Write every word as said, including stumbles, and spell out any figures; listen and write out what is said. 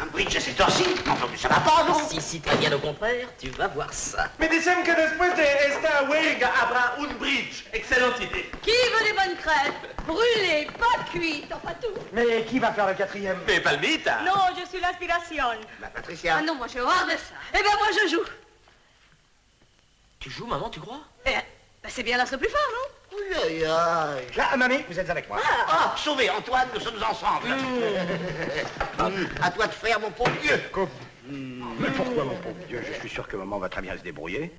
Un bridge à cette heure-ci? Entendu, ça va pas, non? Si, si, très bien au contraire, tu vas voir ça. Me dicen que después de esta huelga habrá un bridge. Excellente idée. Qui veut des bonnes crêpes? Brûlées, pas cuites, enfin tout. Mais qui va faire le quatrième? Mais Palmita. Non, je suis l'inspiration. Bah, Patricia. Ah non, moi j'ai horreur de ça. Eh ben moi je joue. Tu joues, maman, tu crois? Eh, ben, c'est bien l'assaut plus fort, non? Aïe, aïe, aïe. Là, mamie, vous êtes avec moi. Ah, sauvé, Antoine, nous sommes ensemble. Hum, à toi de faire, mon pauvre vieux. Mais pourquoi, mon pauvre Dieu? Je suis sûr que maman va très bien se débrouiller.